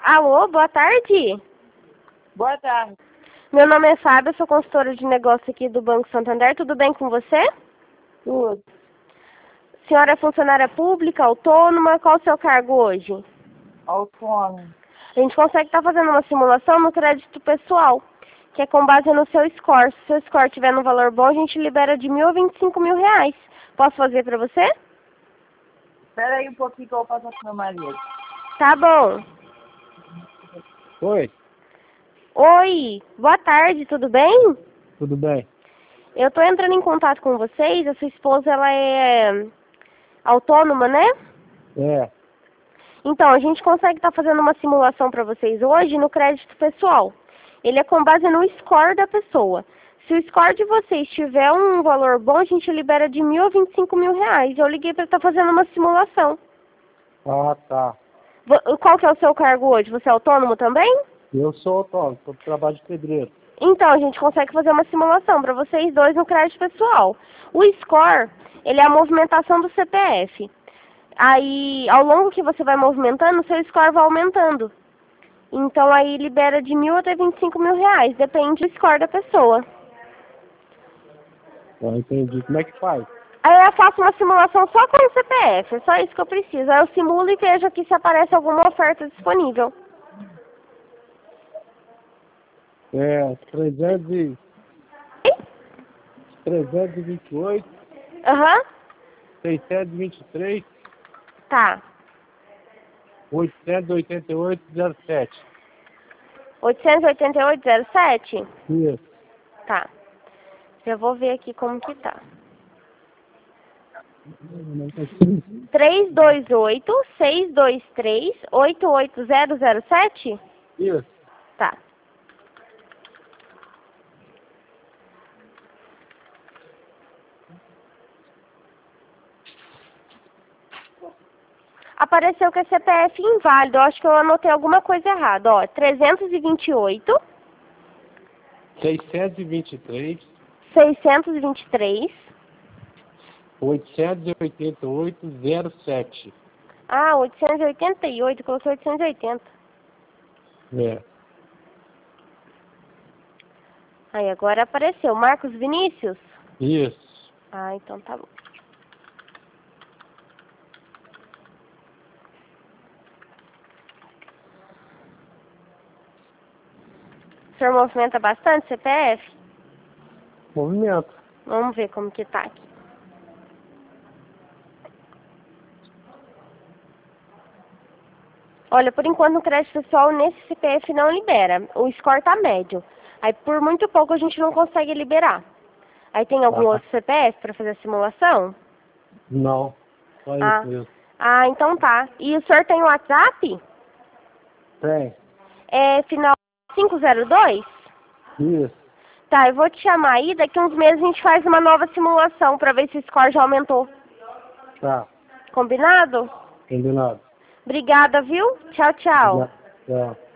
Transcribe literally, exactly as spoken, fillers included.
Alô, boa tarde. Boa tarde. Meu nome é Fábio, sou consultora de negócio aqui do Banco Santander. Tudo bem com você? Tudo. Senhora é funcionária pública, autônoma? Qual o seu cargo hoje? Autônomo. A gente consegue estar fazendo uma simulação no crédito pessoal, que é com base no seu score. Se o seu score tiver no valor bom, a gente libera de mil a vinte e cinco mil reais. Posso fazer para você? Espera aí um pouquinho que eu vou passar pro meu marido. Tá bom. Oi, Oi, boa tarde, tudo bem? tudo bem? Eu tô entrando em contato com vocês. A sua esposa, ela é autônoma, né? É, Então, a gente consegue estar fazendo uma simulação para vocês hoje no crédito pessoal. Ele é com base no score da pessoa. Se o score de vocês tiver um valor bom, a gente libera de mil a vinte e cinco mil reais. Eu liguei para estar fazendo uma simulação. ah tá. Vo- Qual que é o seu cargo hoje? Você é autônomo também? Eu sou autônomo, tô trabalho de pedreiro. Então, a gente consegue fazer uma simulação para vocês dois no crédito pessoal. O score, ele é a movimentação do C P F. Aí, ao longo que você vai movimentando, o seu score vai aumentando. Então, aí libera de mil até vinte e cinco mil reais. Depende do score da pessoa. Eu entendi. Como é que faz? Aí eu faço uma simulação só com o C P F. É só isso que eu preciso. Aí eu simulo e vejo aqui se aparece alguma oferta disponível. É, trezentos e... Ih? trezentos e vinte e oito, Aham. seiscentos e vinte e três, Tá. oitocentos e oitenta e oito, zero sete. oitocentos e oitenta e oito, zero sete? Isso. Tá. Já vou ver aqui como que tá. três dois oito, seis dois três, oito oito zero zero sete? Isso. Tá. Apareceu que é C P F inválido. Eu acho que eu anotei alguma coisa errada. Ó, trezentos e vinte e oito, seiscentos e vinte e três, seiscentos e vinte e três. oitocentos e oitenta e oito, zero sete. Ah, oitocentos e oitenta e oito. Coloquei oitocentos e oitenta. É. Aí, agora apareceu. Marcos Vinícius? Isso. Ah, então tá bom. O senhor movimenta bastante C P F? Movimento. Vamos ver como que tá aqui. Olha, por enquanto no crédito pessoal nesse C P F não libera. O score tá médio. Aí por muito pouco a gente não consegue liberar. Aí tem algum Ah. outro C P F para fazer a simulação? Não. Só Ah. isso mesmo. Ah, então tá. E o senhor tem WhatsApp? Tem. É final cinco zero dois? Isso. Tá, eu vou te chamar aí. Daqui uns meses a gente faz uma nova simulação para ver se o score já aumentou. Tá. Combinado? Combinado. Obrigada, viu? Tchau, tchau. Tchau.